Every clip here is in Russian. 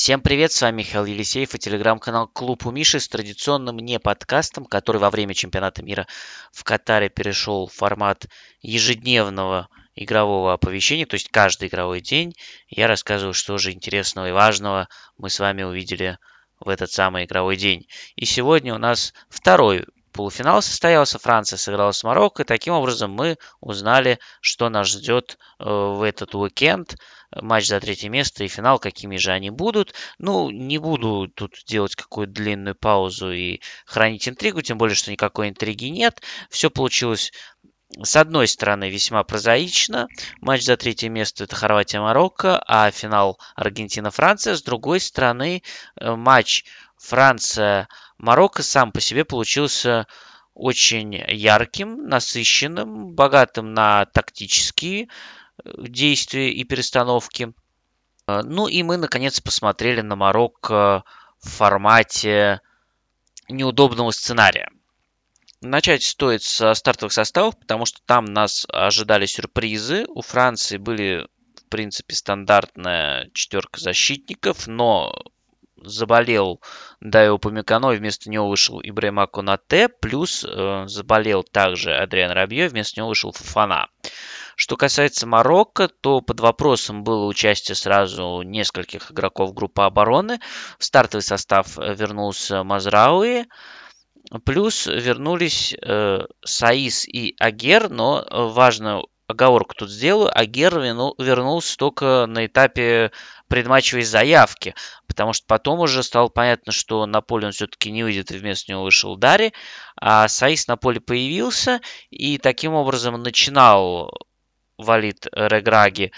Всем привет, с вами Михаил Елисеев и телеграм-канал Клуб у Миши с традиционным не подкастом, который во время чемпионата мира в Катаре перешел в формат ежедневного игрового оповещения, то есть каждый игровой день я рассказываю, что же интересного и важного мы с вами увидели в этот самый игровой день. И сегодня у нас второй полуфинал состоялся, Франция сыграла с Марокко, и таким образом мы узнали, что нас ждет в этот уикенд. Матч за третье место и финал, какими же они будут. Ну, не буду тут делать какую-то длинную паузу и хранить интригу, тем более, что никакой интриги нет. Все получилось, с одной стороны, весьма прозаично. Матч за третье место — это Хорватия-Марокко, а финал Аргентина-Франция. С другой стороны, матч Франция-Марокко сам по себе получился очень ярким, насыщенным, богатым на тактические действия и перестановки. Ну и мы, наконец, посмотрели на Марокко в формате неудобного сценария. Начать стоит со стартовых составов, потому что там нас ожидали сюрпризы. У Франции были, в принципе, стандартная четверка защитников, но заболел Дайо Упамекано, и вместо него вышел Ибрахима Конате, плюс заболел также Адриан Рабье, вместо него вышел Фофана. Что касается Марокко, то под вопросом было участие сразу нескольких игроков группы обороны. В стартовый состав вернулся Мазрауи, плюс вернулись Саис и Агер, но важную оговорку тут сделаю. Агер вернулся только на этапе предматчевой заявки, потому что потом уже стало понятно, что на поле он все-таки не выйдет, и вместо него вышел Дари, а Саис на поле появился и таким образом начинал Валид Реграги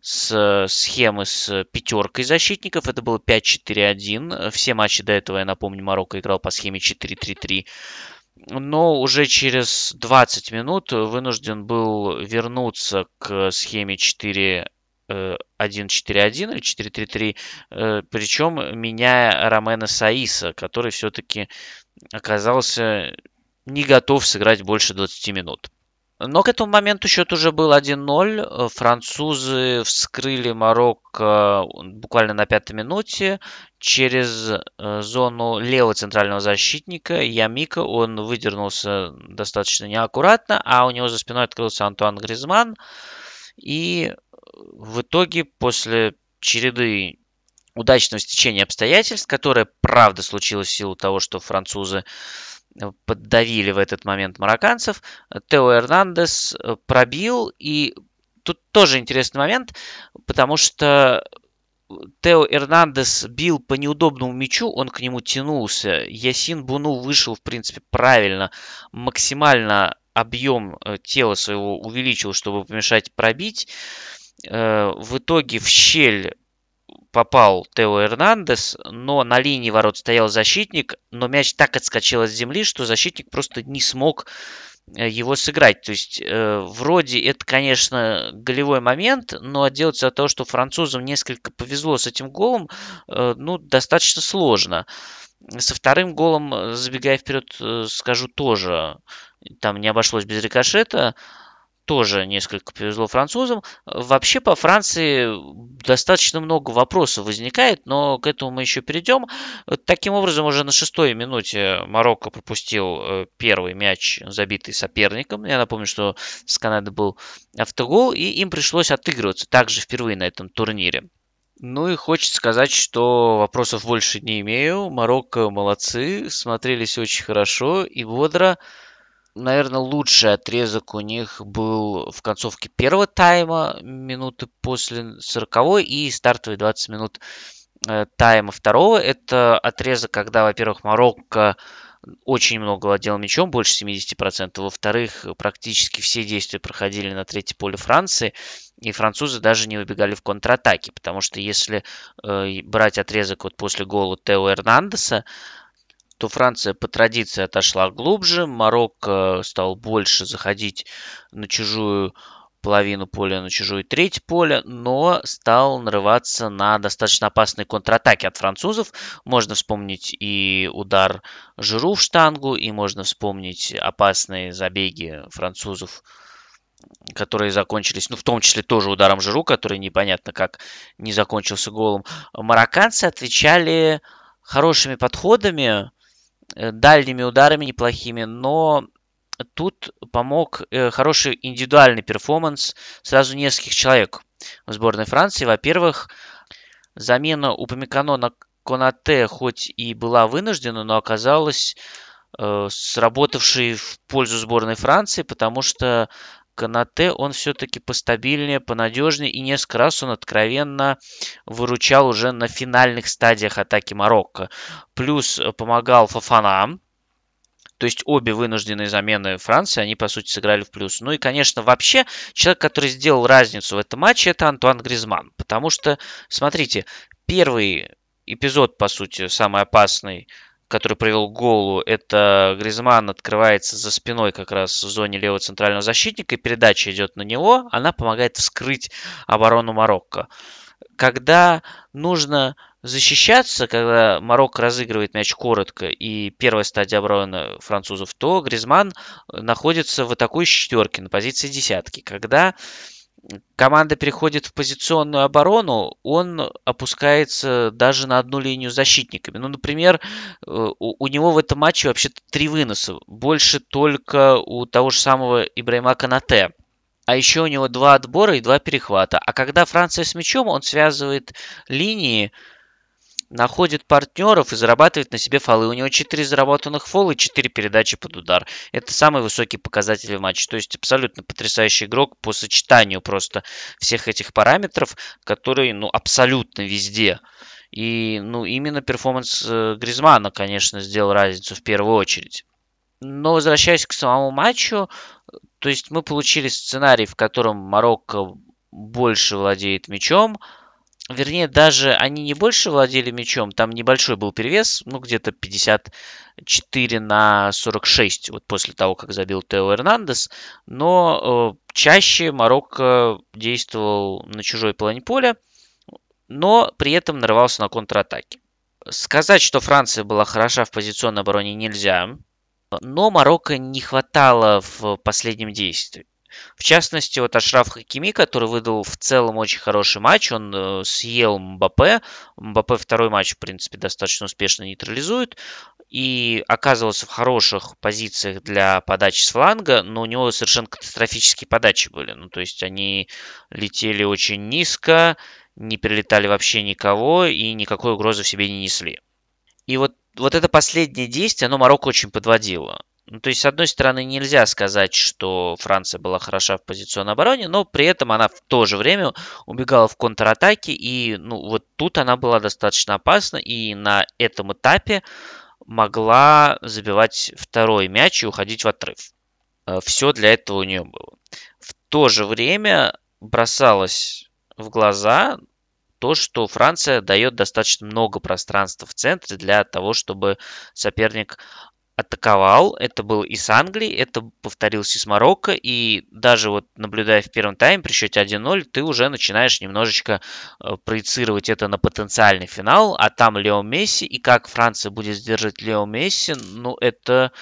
с схемы с пятеркой защитников. Это было 5-4-1. Все матчи до этого, я напомню, Марокко играл по схеме 4-3-3. Но уже через 20 минут вынужден был вернуться к схеме 4-1-4-1 или 4-3-3, причем меняя Ромена Саиса, который все-таки оказался не готов сыграть больше 20 минут. Но к этому моменту счет уже был 1-0. Французы вскрыли Марокко буквально на 5-й минуте через зону левого центрального защитника Ямика. Он выдернулся достаточно неаккуратно, а у него за спиной открылся Антуан Гризман. И в итоге после череды удачного стечения обстоятельств, которое, правда, случилось в силу того, что французы поддавили в этот момент марокканцев, Тео Эрнандес пробил. И тут тоже интересный момент, потому что Тео Эрнандес бил по неудобному мячу, он к нему тянулся. Ясин Буну вышел, в принципе, правильно, максимально объем тела своего увеличил, чтобы помешать пробить. В итоге в щель попал Тео Эрнандес, но на линии ворот стоял защитник, но мяч так отскочил от земли, что защитник просто не смог его сыграть. То есть вроде это, конечно, голевой момент, но отделаться от того, что французам несколько повезло с этим голом, ну, достаточно сложно. Со вторым голом, забегая вперед, скажу тоже, там не обошлось без рикошета. Тоже несколько повезло французам. Вообще по Франции достаточно много вопросов возникает, но к этому мы еще перейдем. Таким образом, уже на 6-й минуте Марокко пропустил первый мяч, забитый соперником. Я напомню, что с Канады был автогол, и им пришлось отыгрываться также впервые на этом турнире. Ну и хочется сказать, что вопросов больше не имею. Марокко молодцы, смотрелись очень хорошо и бодро. Наверное, лучший отрезок у них был в концовке первого тайма, минуты после 40-й, и стартовые 20 минут тайма второго. Это отрезок, когда, во-первых, Марокко очень много владел мячом, больше 70%. Во-вторых, практически все действия проходили на третье поле Франции, и французы даже не выбегали в контратаке, потому что если брать отрезок вот после гола Тео Эрнандеса, то Франция по традиции отошла глубже, Марокко стал больше заходить на чужую половину поля, на чужую треть поля, но стал нарываться на достаточно опасные контратаки от французов. Можно вспомнить и удар Жиру в штангу, и можно вспомнить опасные забеги французов которые закончились, ну, в том числе тоже ударом Жиру, который непонятно как не закончился голом. Марокканцы отвечали хорошими подходами, дальними ударами неплохими, но тут помог хороший индивидуальный перформанс сразу нескольких человек в сборной Франции. Во-первых, замена Упамекано на Конате хоть и была вынуждена, но оказалась сработавшей в пользу сборной Франции, потому что Конате, он все-таки постабильнее, понадежнее, и несколько раз он откровенно выручал уже на финальных стадиях атаки Марокко. Плюс помогал Фофана, то есть обе вынужденные замены Франции, они, по сути, сыграли в плюс. Ну и, конечно, вообще, человек, который сделал разницу в этом матче, это Антуан Гризман. Потому что, смотрите, первый эпизод, по сути, самый опасный, который привел к голу, это Гризман открывается за спиной как раз в зоне левого центрального защитника, и передача идет на него, она помогает вскрыть оборону Марокко. Когда нужно защищаться, когда Марокко разыгрывает мяч коротко и первая стадия обороны французов, то Гризман находится в атакующей четверке на позиции десятки. Когда команда переходит в позиционную оборону, он опускается даже на одну линию с защитниками. Ну, например, у него в этом матче вообще-то 3 выноса. Больше только у того же самого Ибрахима Конате. А еще у него 2 отбора и 2 перехвата. А когда Франция с мячом, он связывает линии, находит партнеров и зарабатывает на себе фолы. У него 4 заработанных фола и 4 передачи под удар. Это самый высокий показатель в матче. То есть абсолютно потрясающий игрок по сочетанию просто всех этих параметров, которые, ну, абсолютно везде. И, ну, именно перформанс Гризмана, конечно, сделал разницу в первую очередь. Но возвращаясь к самому матчу, то есть мы получили сценарий, в котором Марокко больше владеет мячом. Вернее, даже они не больше владели мячом, там небольшой был перевес, ну где-то 54-46, вот после того, как забил Тео Эрнандес. Но чаще Марокко действовал на чужой половине поля, но при этом нарывался на контратаки. Сказать, что Франция была хороша в позиционной обороне, нельзя. Но Марокко не хватало в последнем действии. В частности, вот Ашраф Хакими, который выдал в целом очень хороший матч, он съел Мбаппе. Мбаппе второй матч, в принципе, достаточно успешно нейтрализует. И оказывался в хороших позициях для подачи с фланга, но у него совершенно катастрофические подачи были. Ну, то есть они летели очень низко, не прилетали вообще никого и никакой угрозы в себе не несли. И вот это последнее действие, оно Марокко очень подводило. Ну, то есть, с одной стороны, нельзя сказать, что Франция была хороша в позиционной обороне, но при этом она в то же время убегала в контратаке, и ну, вот тут она была достаточно опасна, и на этом этапе могла забивать второй мяч и уходить в отрыв. Все для этого у нее было. В то же время бросалось в глаза то, что Франция дает достаточно много пространства в центре для того, чтобы соперник атаковал. Это был и с Англией, это повторилось и с Марокко. И даже вот наблюдая в первом тайме при счете 1-0, ты уже начинаешь немножечко проецировать это на потенциальный финал. А там Лео Месси. И как Франция будет сдержать Лео Месси, ну это...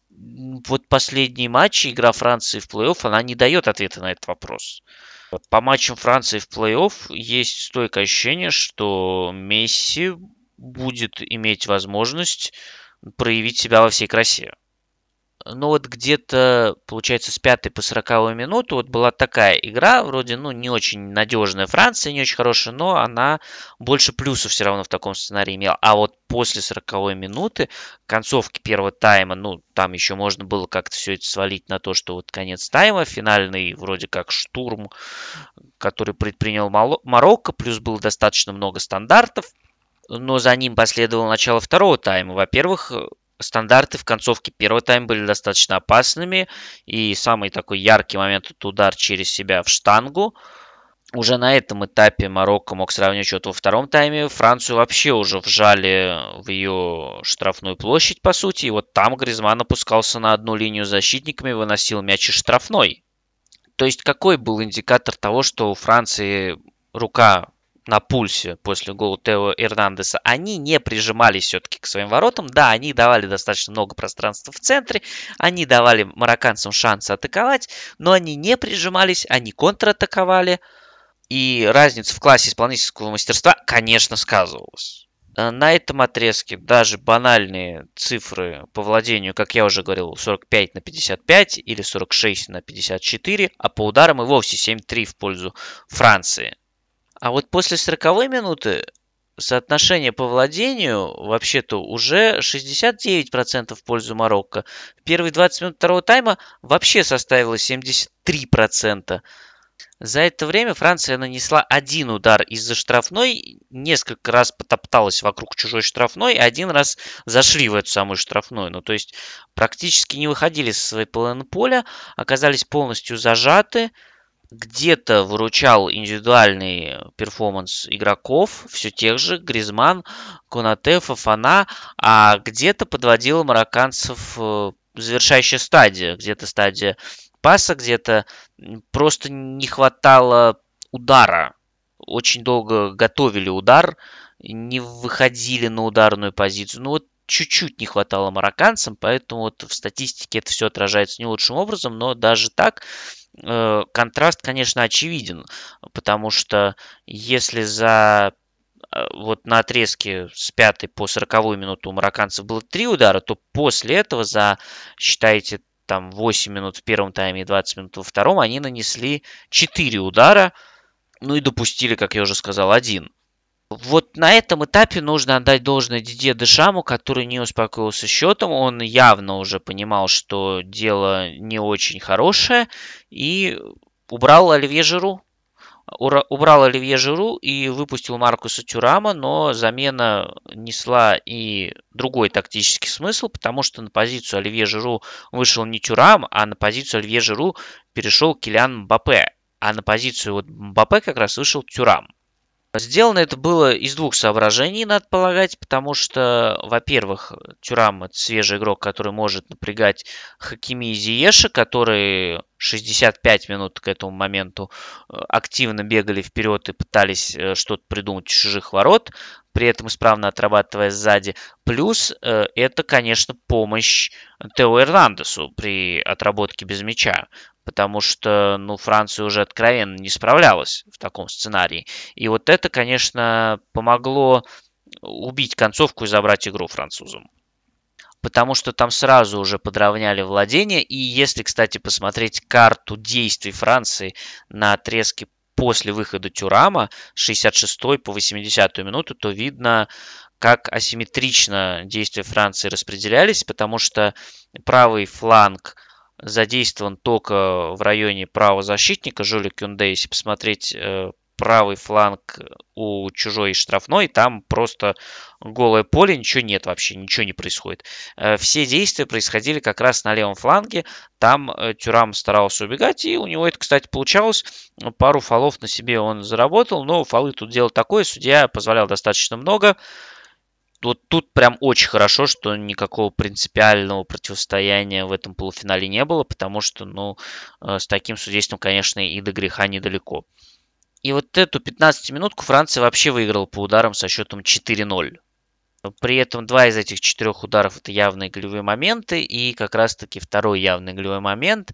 Вот последние матчи, игра Франции в плей-офф, она не дает ответа на этот вопрос. По матчам Франции в плей-офф есть стойкое ощущение, что Месси будет иметь возможность проявить себя во всей красе. Но вот где-то, получается, с 5 по 40 минуту вот была такая игра, вроде, ну, не очень надежная Франция, не очень хорошая, но она больше плюсов все равно в таком сценарии имела. А вот после 40 минуты, концовки первого тайма, ну, там еще можно было как-то все это свалить на то, что вот конец тайма, финальный вроде как штурм, который предпринял Марокко, плюс было достаточно много стандартов, но за ним последовало начало второго тайма. Во-первых, стандарты в концовке первого тайма были достаточно опасными. И самый такой яркий момент – это удар через себя в штангу. Уже на этом этапе Марокко мог сравнивать счет во втором тайме. Францию вообще уже вжали в ее штрафную площадь, по сути. И вот там Гризман опускался на одну линию с защитниками, выносил мяч из штрафной. То есть какой был индикатор того, что у Франции рука на пульсе после гола Тео Эрнандеса, они не прижимались все-таки к своим воротам. Да, они давали достаточно много пространства в центре, они давали марокканцам шанс атаковать, но они не прижимались, они контратаковали. И разница в классе исполнительского мастерства, конечно, сказывалась. На этом отрезке даже банальные цифры по владению, как я уже говорил, 45/55 или 46/54, а по ударам и вовсе 7-3 в пользу Франции. А вот после 40-й минуты соотношение по владению вообще-то уже 69% в пользу Марокко. В первые 20 минут второго тайма вообще составило 73%. За это время Франция нанесла один удар из-за штрафной, несколько раз потопталась вокруг чужой штрафной, и один раз зашли в эту самую штрафную. Ну, то есть практически не выходили со своей половины поля, оказались полностью зажаты. Где-то выручал индивидуальный перформанс игроков, все тех же Гризман, Конате, Фофана, а где-то подводила марокканцев завершающая стадия, где-то стадия паса, где-то просто не хватало удара. Очень долго готовили удар, не выходили на ударную позицию. Ну вот чуть-чуть не хватало марокканцам, поэтому вот в статистике это все отражается не лучшим образом, но даже так контраст, конечно, очевиден, потому что если вот на отрезке с 5 по 40 минуту у марокканцев было 3 удара, то после этого считайте, там 8 минут в первом тайме и 20 минут во втором, они нанесли 4 удара, ну и допустили, как я уже сказал, один. Вот на этом этапе нужно отдать должное Дидье Дешаму, который не успокоился счетом. Он явно уже понимал, что дело не очень хорошее, и убрал Оливье Жиру. Убрал Оливье Жиру и выпустил Маркуса Тюрама, но замена несла и другой тактический смысл, потому что на позицию Оливье Жиру вышел не Тюрам, а на позицию Оливье Жиру перешел Килиан Мбаппе. А на позицию вот Мбаппе как раз вышел Тюрам. Сделано это было из двух соображений, надо полагать, потому что, во-первых, Тюрам – это свежий игрок, который может напрягать Хакими и Зиеша, которые 65 минут к этому моменту активно бегали вперед и пытались что-то придумать у чужих ворот, при этом исправно отрабатывая сзади. Плюс это, конечно, помощь Тео Эрнандесу при отработке без мяча, потому что, Франция уже откровенно не справлялась в таком сценарии. И вот это, конечно, помогло убить концовку и забрать игру французам. Потому что там сразу уже подровняли владение. И если, кстати, посмотреть карту действий Франции на отрезке после выхода Тюрама с 66 по 80 минуту, то видно, как асимметрично действия Франции распределялись, потому что правый фланг задействован только в районе правого защитника Жюля Кюнде. Если посмотреть правый фланг у чужой штрафной, там просто голое поле, ничего нет вообще, ничего не происходит. Все действия происходили как раз на левом фланге, там Тюрам старался убегать, и у него это, кстати, получалось. Пару фолов на себе он заработал, но фолы тут дело такое, судья позволял достаточно много. Вот тут прям очень хорошо, что никакого принципиального противостояния в этом полуфинале не было, потому что, с таким судейством, конечно, и до греха недалеко. И вот эту 15-минутку Франция вообще выиграла по ударам со счетом 4-0. При этом 2 из этих 4 ударов это явные голевые моменты, и как раз-таки второй явный голевой момент,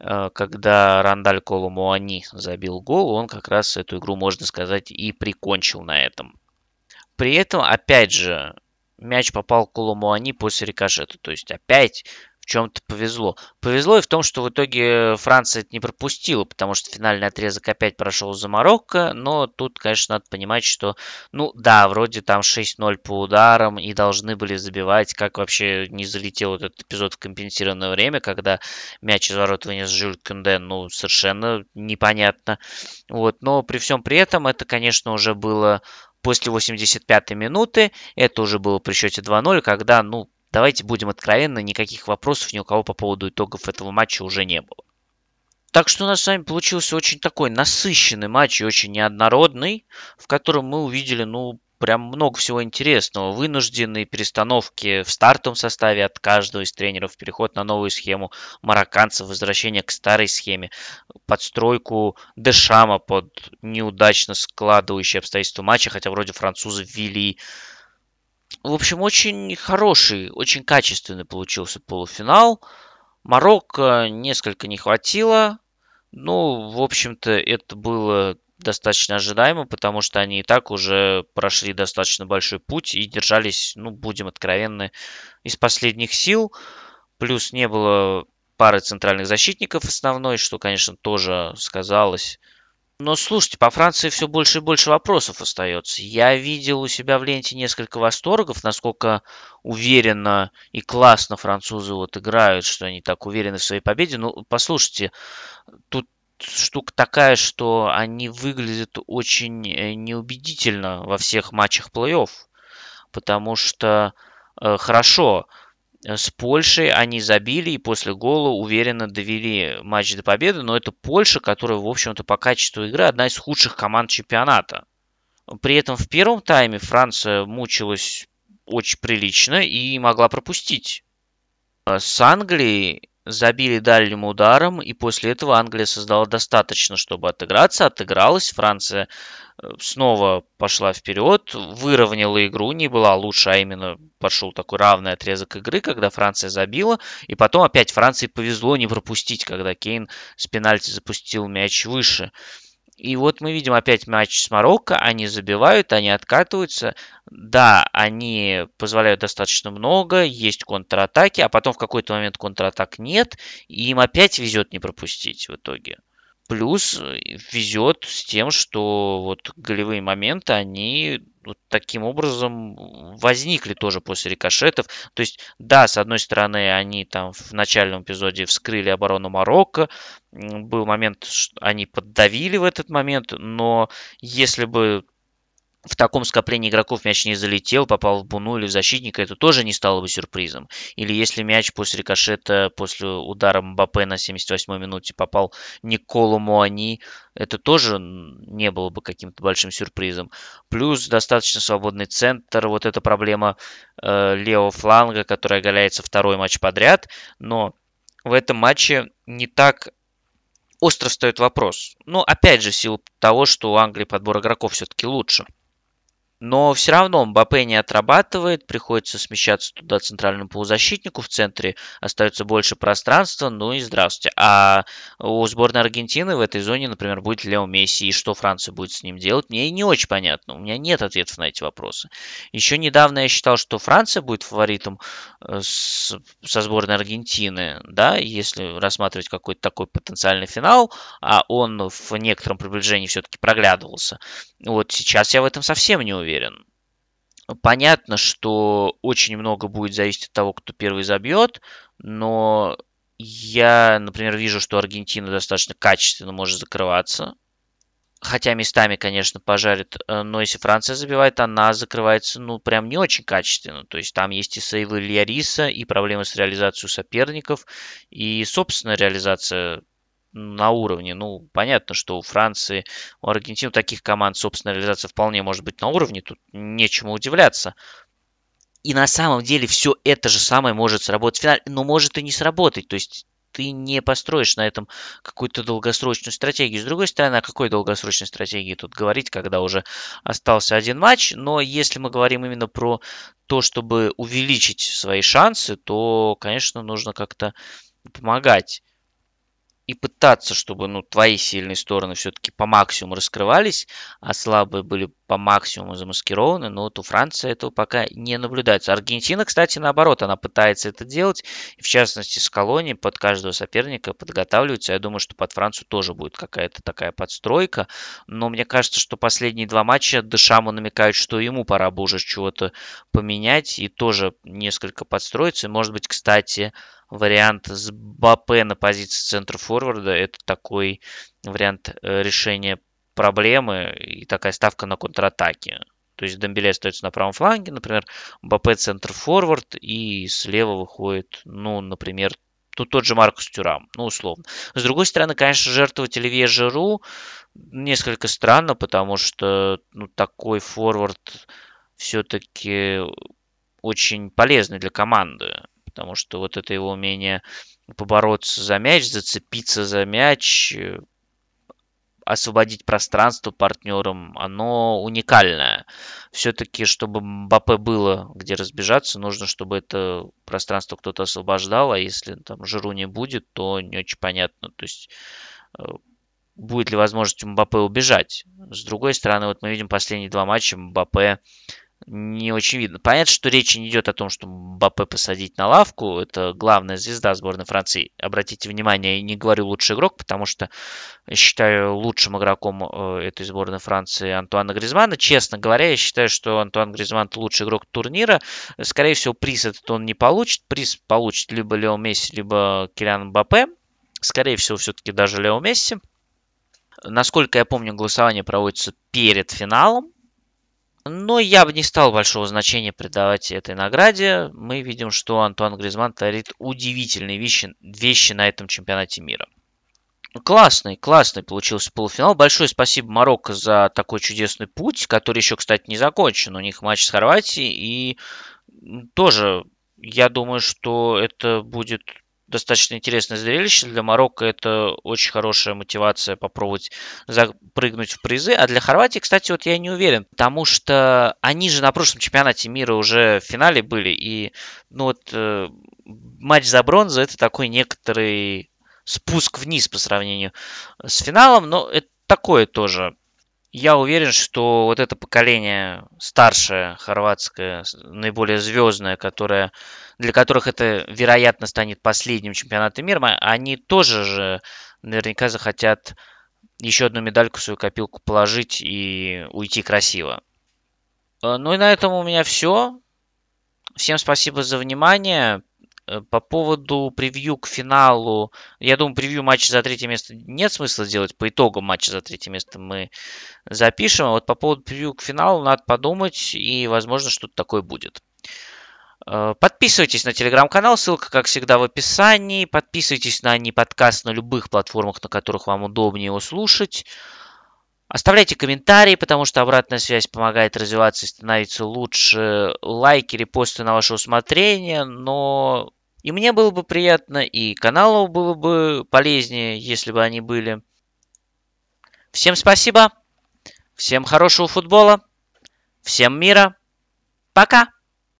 когда Рандаль Коло Муани забил гол, он как раз эту игру, можно сказать, и прикончил на этом. При этом, опять же, мяч попал к Коло Муани после рикошета, то есть опять в чем-то повезло. Повезло и в том, что в итоге Франция это не пропустила, потому что финальный отрезок опять прошел за Марокко, но тут, конечно, надо понимать, что, да, вроде там 6-0 по ударам и должны были забивать, как вообще не залетел этот эпизод в компенсированное время, когда мяч из ворот вынес Жюль Кюнде, совершенно непонятно. Вот, но при всем при этом это, конечно, уже было после 85-й минуты, это уже было при счете 2-0, когда, давайте будем откровенны, никаких вопросов ни у кого по поводу итогов этого матча уже не было. Так что у нас с вами получился очень такой насыщенный матч и очень неоднородный, в котором мы увидели, прям много всего интересного. Вынужденные перестановки в стартовом составе от каждого из тренеров, переход на новую схему марокканцев, возвращение к старой схеме, подстройку Дешама под неудачно складывающие обстоятельства матча, хотя вроде французы ввели. В общем, очень хороший, очень качественный получился полуфинал. Марокко несколько не хватило. Ну, в общем-то, это было достаточно ожидаемо, потому что они и так уже прошли достаточно большой путь и держались, ну, будем откровенны, из последних сил. Плюс не было пары центральных защитников основной, что, конечно, тоже сказалось. Но слушайте, по Франции все больше и больше вопросов остается. Я видел у себя в ленте несколько восторгов, насколько уверенно и классно французы вот играют, что они так уверены в своей победе. Ну, послушайте, тут штука такая, что они выглядят очень неубедительно во всех матчах плей-офф, потому что хорошо, с Польшей они забили и после гола уверенно довели матч до победы, но это Польша, которая, в общем-то, по качеству игры одна из худших команд чемпионата. При этом в первом тайме Франция мучилась очень прилично и могла пропустить. С Англией забили дальним ударом, и после этого Англия создала достаточно, чтобы отыграться. Отыгралась. Франция снова пошла вперед, выровняла игру, не была лучше, а именно пошел такой равный отрезок игры, когда Франция забила, и потом опять Франции повезло не пропустить, когда Кейн с пенальти запустил мяч выше. И вот мы видим опять матч с Марокко, они забивают, они откатываются. Да, они позволяют достаточно много, есть контратаки, а потом в какой-то момент контратак нет, и им опять везет не пропустить в итоге. Плюс везет с тем, что вот голевые моменты, они вот таким образом возникли тоже после рикошетов. То есть, да, с одной стороны, они там в начальном эпизоде вскрыли оборону Марокко. Был момент, они поддавили в этот момент, но если бы в таком скоплении игроков мяч не залетел, попал в Буну или в защитника, это тоже не стало бы сюрпризом. Или если мяч после рикошета, после удара Мбаппе на 78-й минуте попал Николу Муани, это тоже не было бы каким-то большим сюрпризом. Плюс достаточно свободный центр, вот эта проблема левого фланга, которая оголяется второй матч подряд, но в этом матче не так остро встает вопрос. Ну, опять же, в силу того, что у Англии подбор игроков все-таки лучше. Но все равно Мбаппе не отрабатывает, приходится смещаться туда центральному полузащитнику, в центре остается больше пространства, ну и здравствуйте. А у сборной Аргентины в этой зоне, например, будет Лео Месси, и что Франция будет с ним делать, мне не очень понятно, у меня нет ответов на эти вопросы. Еще недавно я считал, что Франция будет фаворитом со сборной Аргентины, да, если рассматривать какой-то такой потенциальный финал, а он в некотором приближении все-таки проглядывался. Вот сейчас я в этом совсем не уверен. Понятно, что очень много будет зависеть от того, кто первый забьет, но я, например, вижу, что Аргентина достаточно качественно может закрываться. Хотя местами, конечно, пожарит, но если Франция забивает, она закрывается, ну, прям не очень качественно. То есть там есть и сейвы Льяриса, и проблемы с реализацией соперников, и собственная реализация на уровне. Ну, понятно, что у Франции, у Аргентины, у таких команд собственная реализация вполне может быть на уровне, тут нечему удивляться. И на самом деле все это же самое может сработать в финале, но может и не сработать. То есть ты не построишь на этом какую-то долгосрочную стратегию. С другой стороны, о какой долгосрочной стратегии тут говорить, когда уже остался один матч. Но если мы говорим именно про то, чтобы увеличить свои шансы, то, конечно, нужно как-то помогать и пытаться, чтобы, ну, твои сильные стороны все-таки по максимуму раскрывались, а слабые были по максимуму замаскированы. Но вот у Франции этого пока не наблюдается. Аргентина, кстати, наоборот, она пытается это делать. И в частности, Скалони под каждого соперника подготавливается. Я думаю, что под Францию тоже будет какая-то такая подстройка. Но мне кажется, что последние два матча Дешаму намекают, что ему пора бы уже чего-то поменять и тоже несколько подстроиться. И, может быть, кстати, вариант с Бапе на позиции центра-форварда — это такой вариант решения проблемы и такая ставка на контратаке. То есть Дембеле остается на правом фланге, например, Бапе центр-форвард, и слева выходит, ну, например, Тут тот же Маркус Тюрам, ну, условно. С другой стороны, конечно, жертвовать Оливье Жиру несколько странно, потому что ну, такой форвард все-таки очень полезный для команды. Потому что вот это его умение побороться за мяч, зацепиться за мяч, освободить пространство партнерам, оно уникальное. Все-таки, чтобы Мбаппе было где разбежаться, нужно, чтобы это пространство кто-то освобождал, а если там Жиру не будет, то не очень понятно. То есть будет ли возможность у Мбаппе убежать. С другой стороны, вот мы видим последние два матча Мбаппе не очень видно. Понятно, что речь не идет о том, что Мбаппе посадить на лавку. Это главная звезда сборной Франции. Обратите внимание, я не говорю лучший игрок, потому что считаю лучшим игроком этой сборной Франции Антуана Гризмана. Честно говоря, я считаю, что Антуан Гризман лучший игрок турнира. Скорее всего, приз этот он не получит. Приз получит либо Лео Месси, либо Килиан Мбаппе. Скорее всего, все-таки даже Лео Месси. Насколько я помню, голосование проводится перед финалом. Но я бы не стал большого значения придавать этой награде. Мы видим, что Антуан Гризман творит удивительные вещи на этом чемпионате мира. Классный получился полуфинал. Большое спасибо Марокко за такой чудесный путь, который еще, кстати, не закончен. У них матч с Хорватией. И тоже, я думаю, что это будет достаточно интересное зрелище. Для Марокко это очень хорошая мотивация попробовать запрыгнуть в призы. А для Хорватии, кстати, вот я не уверен, потому что они же на прошлом чемпионате мира уже в финале были. И ну вот матч за бронзу это такой некоторый спуск вниз по сравнению с финалом. Но это такое тоже. Я уверен, что вот это поколение старшее, хорватское, наиболее звездное, для которых это, вероятно, станет последним чемпионатом мира, они тоже же наверняка захотят еще одну медальку в свою копилку положить и уйти красиво. Ну и на этом у меня все. Всем спасибо за внимание. По поводу превью к финалу, я думаю, превью матча за третье место нет смысла делать. По итогам матча за третье место мы запишем. А вот по поводу превью к финалу надо подумать, и, возможно, что-то такое будет. Подписывайтесь на телеграм-канал, ссылка, как всегда, в описании. Подписывайтесь на подкаст на любых платформах, на которых вам удобнее его слушать. Оставляйте комментарии, потому что обратная связь помогает развиваться и становиться лучше. Лайки, репосты на ваше усмотрение, но и мне было бы приятно, и каналу было бы полезнее, если бы они были. Всем спасибо, всем хорошего футбола, всем мира, пока!